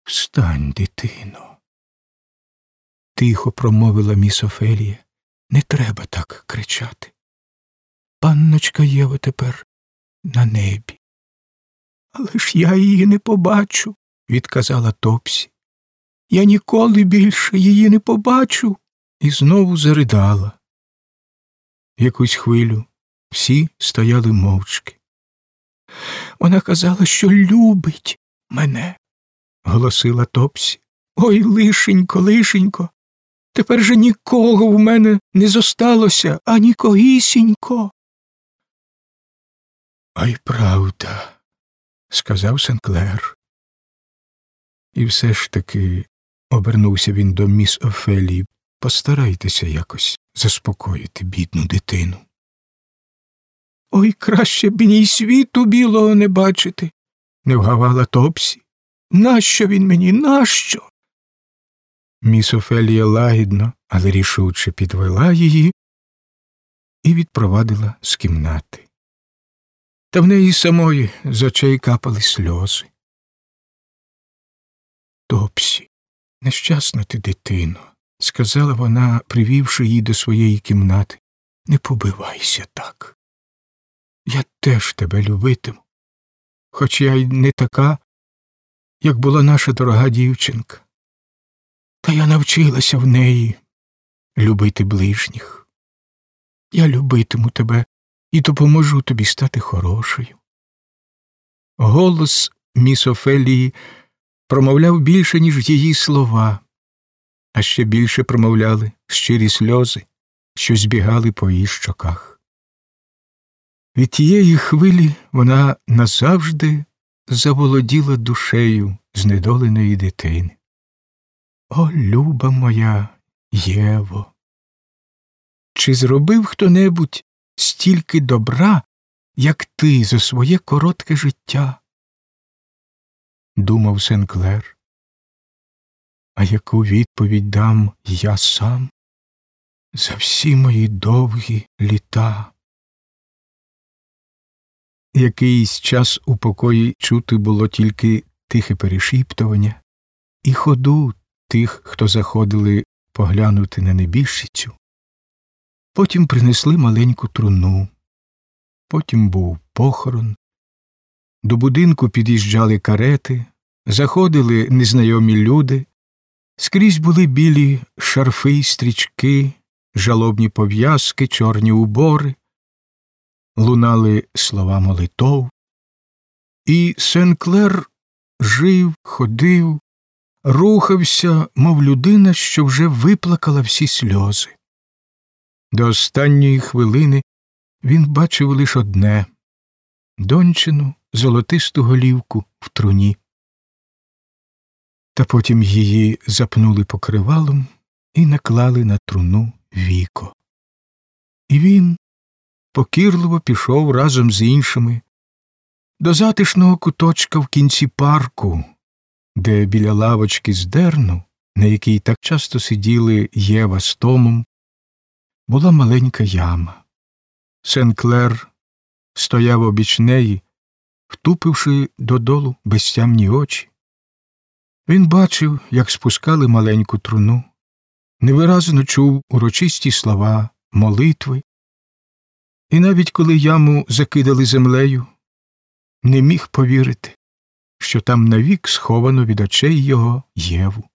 Встань, дитино. Тихо промовила міс Офелія. Не треба так кричати. Панночка Єва тепер на небі. Але ж я її не побачу, відказала Топсі. Я ніколи більше її не побачу. І знову заридала. Якусь хвилю всі стояли мовчки. Вона казала, що любить мене, голосила Топсі. Ой, лишенько, лишенько, тепер же нікого в мене не зосталося, а нікогісінько. А й правда, сказав Сенклер. І все ж таки обернувся він до міс Офелії. Постарайтеся якось заспокоїти бідну дитину. Ой, краще б мені й світу білого не бачити, не вгавала Топсі. Нащо він мені, нащо? Міс Офелія лагідно, але рішуче підвела її і відпровадила з кімнати. Та в неї самої з очей капали сльози. Топсі, нещасна ти дитино, сказала вона, привівши її до своєї кімнати. Не побивайся так. Я теж тебе любитиму, хоч я й не така, як була наша дорога дівчинка. Та я навчилася в неї любити ближніх. Я любитиму тебе і допоможу тобі стати хорошою. Голос міс Офелії промовляв більше, ніж її слова, а ще більше промовляли щирі сльози, що збігали по її щоках. Від тієї хвилі вона назавжди заволоділа душею знедоленої дитини. О, люба моя Єво! Чи зробив хто-небудь стільки добра, як ти за своє коротке життя? Думав Сенклер. А яку відповідь дам я сам за всі мої довгі літа? Якийсь час у покої чути було тільки тихе перешіптування і ходу тих, хто заходили поглянути на небіжчицю. Потім принесли маленьку труну. Потім був похорон. До будинку під'їжджали карети, заходили незнайомі люди. Скрізь були білі шарфи й стрічки, жалобні пов'язки, чорні убори. Лунали слова молитов. І Сенклер жив, ходив, рухався, мов людина, що вже виплакала всі сльози. До останньої хвилини він бачив лише одне – дончину золотисту голівку в труні. Та потім її запнули покривалом і наклали на труну віко. І він покірливо пішов разом з іншими до затишного куточка в кінці парку, де біля лавочки з дерну, на якій так часто сиділи Єва з Томом, була маленька яма. Сенклер стояв обіч неї, втупивши додолу безтямні очі. Він бачив, як спускали маленьку труну, невиразно чув урочисті слова молитви, і навіть коли яму закидали землею, не міг повірити, що там навік сховано від очей його Єву.